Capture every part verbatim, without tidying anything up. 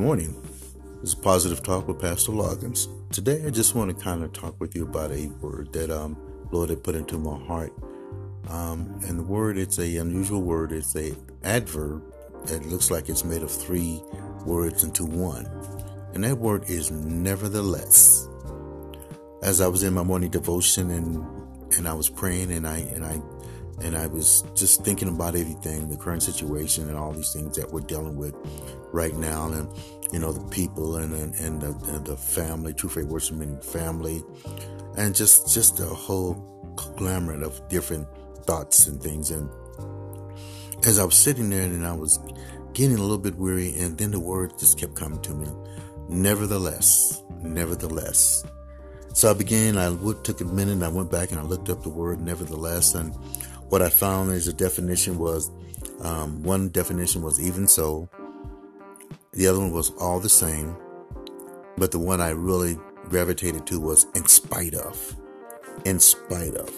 morning. This is Positive Talk with Pastor Loggins. Today I just want to kind of talk with you about a word that um Lord had put into my heart. Um, and the word, it's a unusual word. It's a adverb. It looks like it's made of three words into one. And that word is nevertheless. As I was in my morning devotion and and I was praying and I and I and I was just thinking about everything, the current situation and all these things that we're dealing with right now, and you know the people and and, and, the, and the family, True Faith Worship Meeting family, and just just a whole conglomerate of different thoughts and things. And as I was sitting there and I was getting a little bit weary, and then the word just kept coming to me, nevertheless, nevertheless. So I began, I would, took a minute and I went back and I looked up the word nevertheless, and what I found is the definition was, um, one definition was even so, the other one was all the same, but the one I really gravitated to was in spite of, in spite of.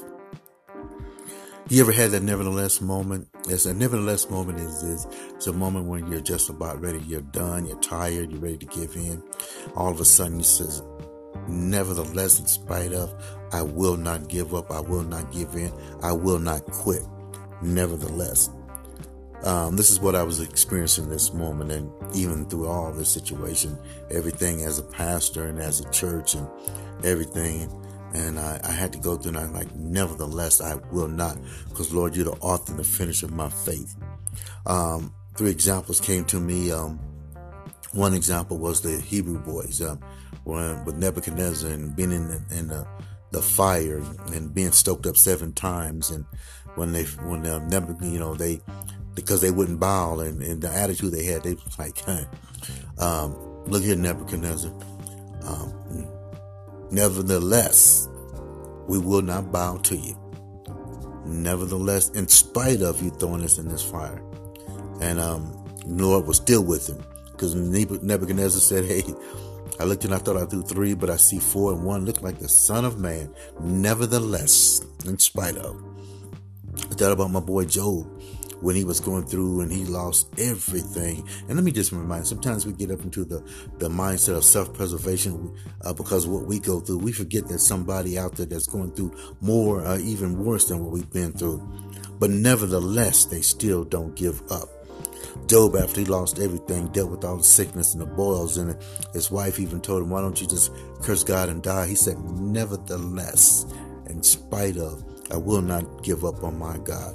You ever had that nevertheless moment? Yes, a nevertheless moment is, is it's a moment when you're just about ready, you're done, you're tired, you're ready to give in. All of a sudden you says, nevertheless, in spite of, I will not give up. I will not give in. I will not quit. Nevertheless, um, this is what I was experiencing this moment, and even through all this situation, everything as a pastor and as a church and everything. And I, I had to go through, and I'm like, nevertheless, I will not, because Lord, you're the author and the finisher of my faith. Um, three examples came to me. Um, one example was the Hebrew boys. Um, When, with Nebuchadnezzar and being in the, in the, the fire and being stoked up seven times, and when they when uh, Nebuchadnezzar, you know, they because they wouldn't bow, and, and the attitude they had, they was like, hey, um, look here, Nebuchadnezzar. Um, nevertheless, we will not bow to you. Nevertheless, in spite of you throwing us in this fire, and um, Lord was still with him, because Nebuchadnezzar said, hey, I looked and I thought I threw three, but I see four, and one looked like the Son of Man. Nevertheless, in spite of. I thought about my boy Job when he was going through and he lost everything. And let me just remind you, sometimes we get up into the, the mindset of self-preservation uh, because of what we go through. We forget that somebody out there that's going through more, uh, even worse than what we've been through. But nevertheless, they still don't give up. Job, after he lost everything, dealt with all the sickness and the boils, and his wife even told him, why don't you just curse God and die? He said, nevertheless, in spite of, I will not give up on my God.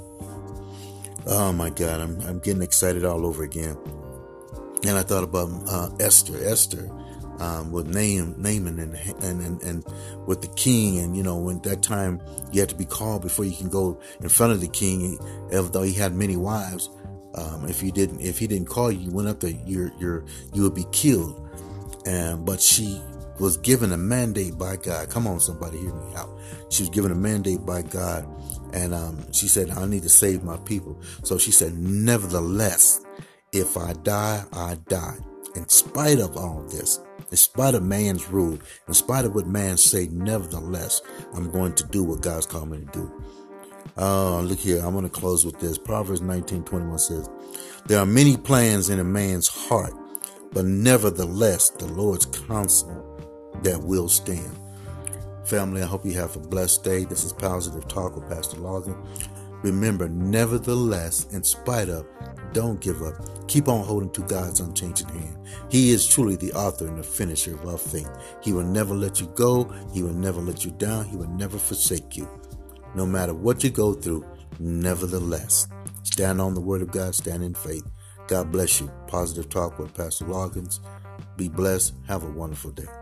Oh my God, I'm I'm getting excited all over again. And I thought about uh, Esther, Esther, um, with Naaman, Naaman and, and, and, and with the king. And, you know, when that time you had to be called before you can go in front of the king, even though he had many wives. Um, if you didn't, if he didn't call you, you went up there, you're, you're, you would be killed. And, but she was given a mandate by God. Come on, somebody hear me out. She was given a mandate by God. And, um, she said, I need to save my people. So she said, nevertheless, if I die, I die. In spite of all of this, in spite of man's rule, in spite of what man say, nevertheless, I'm going to do what God's called me to do. Oh, look here. I'm going to close with this. Proverbs nineteen twenty-one says, there are many plans in a man's heart, but nevertheless, the Lord's counsel that will stand. Family, I hope you have a blessed day. This is Positive Talk with Pastor Loggins. Remember, nevertheless, in spite of, don't give up. Keep on holding to God's unchanging hand. He is truly the author and the finisher of our faith. He will never let you go. He will never let you down. He will never forsake you. No matter what you go through, nevertheless, stand on the word of God, stand in faith. God bless you. Positive Talk with Pastor Loggins. Be blessed. Have a wonderful day.